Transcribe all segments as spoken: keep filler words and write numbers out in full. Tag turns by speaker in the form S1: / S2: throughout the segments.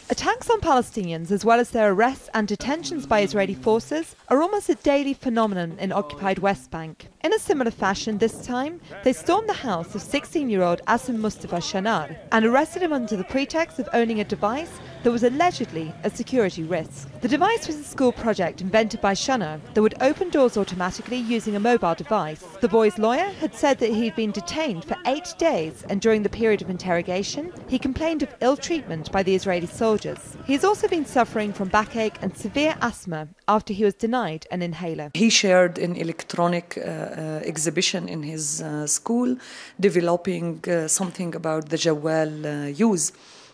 S1: Attacks on Palestinians, as well as their arrests and detentions by Israeli forces, are almost a daily phenomenon in occupied West Bank. In a similar fashion this time, they stormed the house of sixteen-year-old Asim Mustafa Shanar and arrested him under the pretext of owning a device that was allegedly a security risk. The device was a school project invented by Shanar that would open doors automatically using a mobile device. The boy's lawyer had said that he'd been detained for eight days and during the period of interrogation, he complained of ill treatment by the Israeli soldiers. He has also been suffering from backache and severe asthma after he was denied an inhaler.
S2: He shared an electronic uh, uh, exhibition in his uh, school, developing uh, something about the Jawwal uh, use.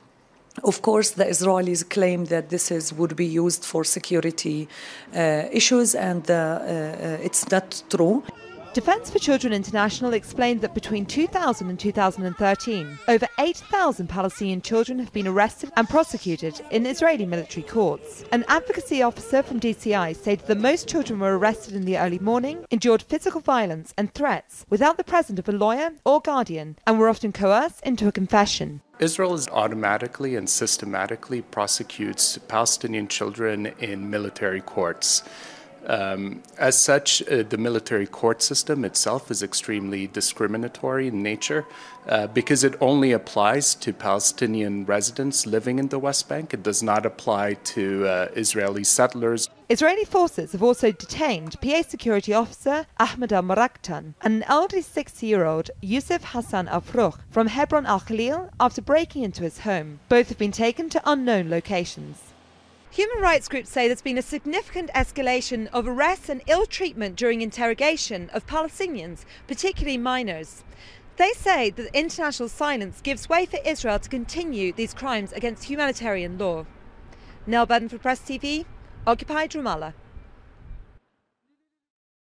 S2: Of course, the Israelis claim that this is would be used for security uh, issues, and uh, uh, it's not true.
S1: Defence for Children International explained that between two thousand and two thousand thirteen, over eight thousand Palestinian children have been arrested and prosecuted in Israeli military courts. An advocacy officer from D C I said that most children were arrested in the early morning, endured physical violence and threats without the presence of a lawyer or guardian, and were often coerced into a confession.
S3: Israel is automatically and systematically prosecutes Palestinian children in military courts. Um, as such, uh, the military court system itself is extremely discriminatory in nature uh, because it only applies to Palestinian residents living in the West Bank. It does not apply to uh, Israeli settlers.
S1: Israeli forces have also detained P A security officer Ahmed al-Muraktan and an elderly sixty-year-old Yusuf Hassan al-Fruch from Hebron al-Khalil after breaking into his home. Both have been taken to unknown locations. Human rights groups say there's been a significant escalation of arrests and ill treatment during interrogation of Palestinians, particularly minors. They say that international silence gives way for Israel to continue these crimes against humanitarian law. Nell Budden for Press T V, occupied Ramallah.